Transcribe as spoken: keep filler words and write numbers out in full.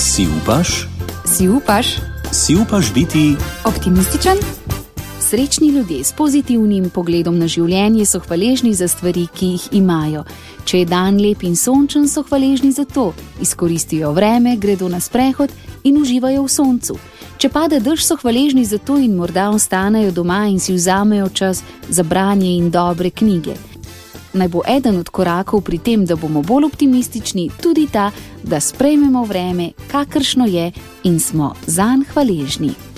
Si upaš? Si upaš? Si upaš biti optimističen? Srečni ljudje s pozitivnim pogledom na življenje so hvaležni za stvari, ki jih imajo. Če je dan lep in sončen, so hvaležni za to. Izkoristijo vreme, gredo na sprehod in uživajo v soncu. Če pade dež, so hvaležni za to in morda ostanejo doma in si vzamejo čas za branje in dobre knjige. Naj bo eden od korakov pri tem, da bomo bolj optimistični, tudi ta, da sprejmemo vreme, kakršno je, in smo zanj hvaležni.